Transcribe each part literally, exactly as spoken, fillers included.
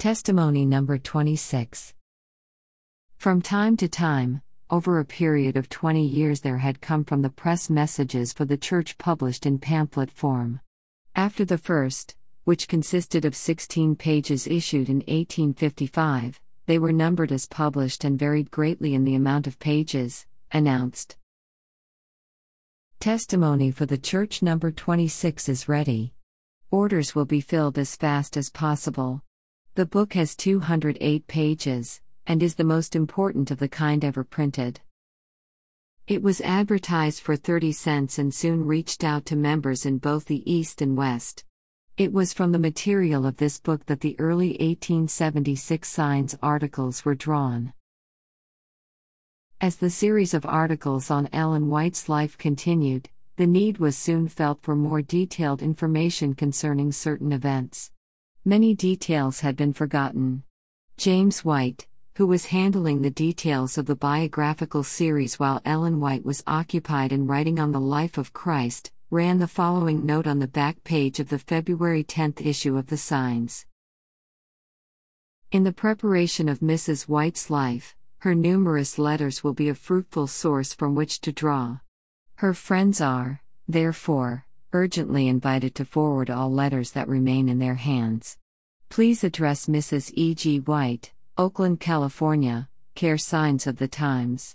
Testimony number twenty-six. From time to time, over a period of twenty years, there had come from the press messages for the Church published in pamphlet form. After the first, which consisted of sixteen pages issued in eighteen fifty-five, they were numbered as published and varied greatly in the amount of pages, announced. Testimony for the Church number twenty-six is ready. Orders will be filled as fast as possible. The book has two hundred eight pages, and is the most important of the kind ever printed. It was advertised for thirty cents and soon reached out to members in both the East and West. It was from the material of this book that the early eighteen seventy-six Signs articles were drawn. As the series of articles on Ellen White's life continued, the need was soon felt for more detailed information concerning certain events. Many details had been forgotten. James White, who was handling the details of the biographical series while Ellen White was occupied in writing on the life of Christ, ran the following note on the back page of the February tenth issue of the Signs. In the preparation of Missus White's life, her numerous letters will be a fruitful source from which to draw. Her friends are, therefore, urgently invited to forward all letters that remain in their hands. Please address Missus E G. White, Oakland, California, care Signs of the Times.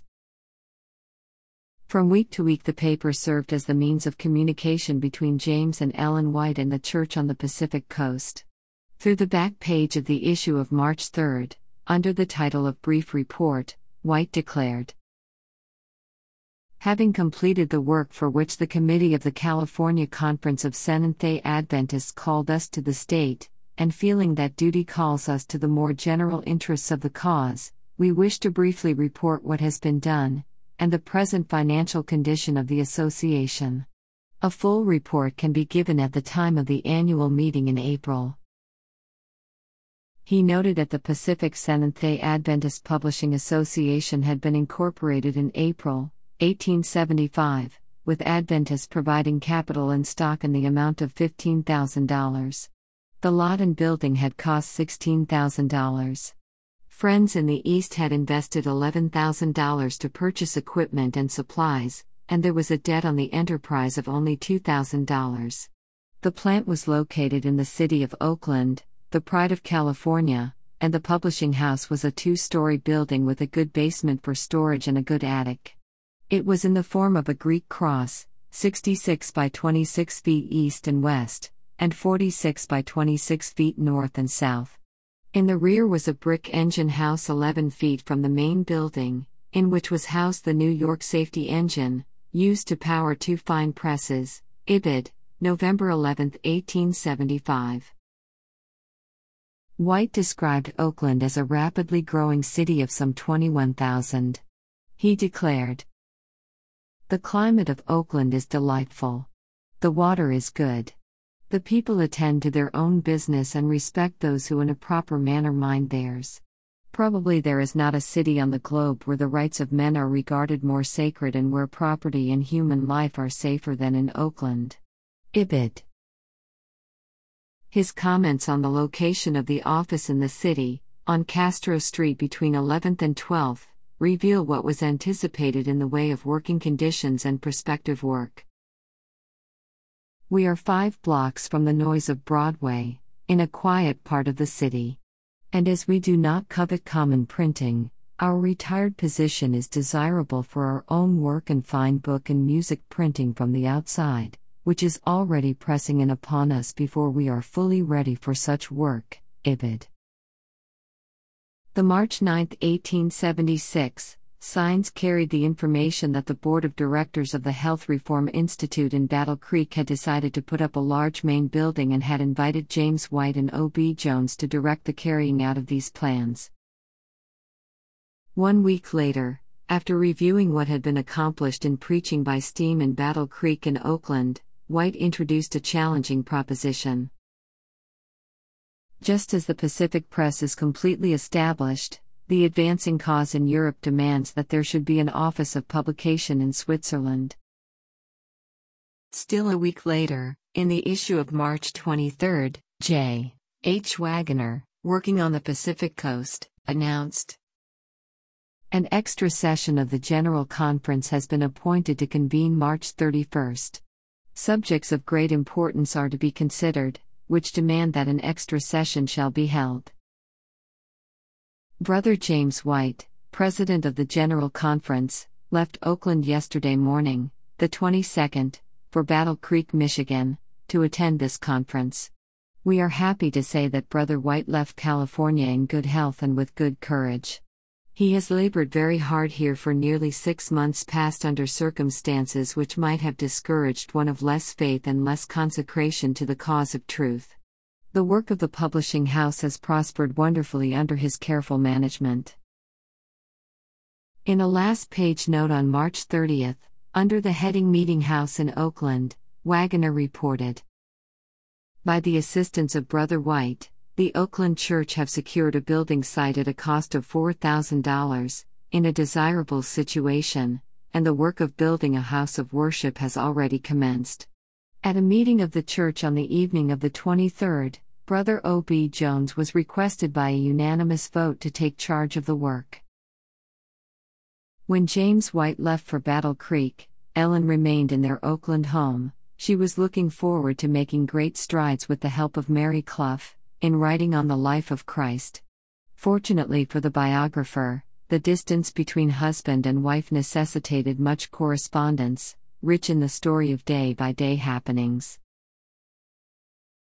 From week to week, the paper served as the means of communication between James and Ellen White and the Church on the Pacific Coast. Through the back page of the issue of March third, under the title of Brief Report, White declared, having completed the work for which the Committee of the California Conference of Seventh-day Adventists called us to the state, and feeling that duty calls us to the more general interests of the cause, we wish to briefly report what has been done, and the present financial condition of the association. A full report can be given at the time of the annual meeting in April. He noted that the Pacific Seventh-day Adventist Publishing Association had been incorporated in April eighteen seventy-five, with Adventists providing capital and stock in the amount of fifteen thousand dollars. The lot and building had cost sixteen thousand dollars. Friends in the East had invested eleven thousand dollars to purchase equipment and supplies, and there was a debt on the enterprise of only two thousand dollars. The plant was located in the city of Oakland, the pride of California, and the publishing house was a two-story building with a good basement for storage and a good attic. It was in the form of a Greek cross, sixty-six by twenty-six feet east and west, and forty-six by twenty-six feet north and south. In the rear was a brick engine house eleven feet from the main building, in which was housed the New York safety engine, used to power two fine presses. Ibid, November eleventh, eighteen seventy-five. White described Oakland as a rapidly growing city of some twenty-one thousand. He declared, "The climate of Oakland is delightful. The water is good. The people attend to their own business and respect those who in a proper manner mind theirs. Probably there is not a city on the globe where the rights of men are regarded more sacred and where property and human life are safer than in Oakland." Ibid. His comments on the location of the office in the city, on Castro Street between eleventh and twelfth, reveal what was anticipated in the way of working conditions and prospective work. We are five blocks from the noise of Broadway, in a quiet part of the city. And as we do not covet common printing, our retired position is desirable for our own work and fine book and music printing from the outside, which is already pressing in upon us before we are fully ready for such work. Ibid. The March ninth, eighteen seventy-six, Signs carried the information that the Board of Directors of the Health Reform Institute in Battle Creek had decided to put up a large main building and had invited James White and O B Jones to direct the carrying out of these plans. One week later, after reviewing what had been accomplished in preaching by steam in Battle Creek and Oakland, White introduced a challenging proposition. Just as the Pacific Press is completely established, the advancing cause in Europe demands that there should be an office of publication in Switzerland. Still a week later, in the issue of March twenty-third, J. H. Wagoner, working on the Pacific Coast, announced. An extra session of the General Conference has been appointed to convene March thirty-first. Subjects of great importance are to be considered, which demand that an extra session shall be held. Brother James White, President of the General Conference, left Oakland yesterday morning, the twenty-second, for Battle Creek, Michigan, to attend this conference. We are happy to say that Brother White left California in good health and with good courage. He has labored very hard here for nearly six months past under circumstances which might have discouraged one of less faith and less consecration to the cause of truth. The work of the publishing house has prospered wonderfully under his careful management. In a last-page note on March thirtieth, under the heading Meeting House in Oakland, Wagoner reported, by the assistance of Brother White, the Oakland Church have secured a building site at a cost of four thousand dollars, in a desirable situation, and the work of building a house of worship has already commenced. At a meeting of the church on the evening of the twenty-third, Brother O B Jones was requested by a unanimous vote to take charge of the work. When James White left for Battle Creek, Ellen remained in their Oakland home. She was looking forward to making great strides with the help of Mary Clough, in writing on the life of Christ. Fortunately for the biographer, the distance between husband and wife necessitated much correspondence, rich in the story of day-by-day happenings.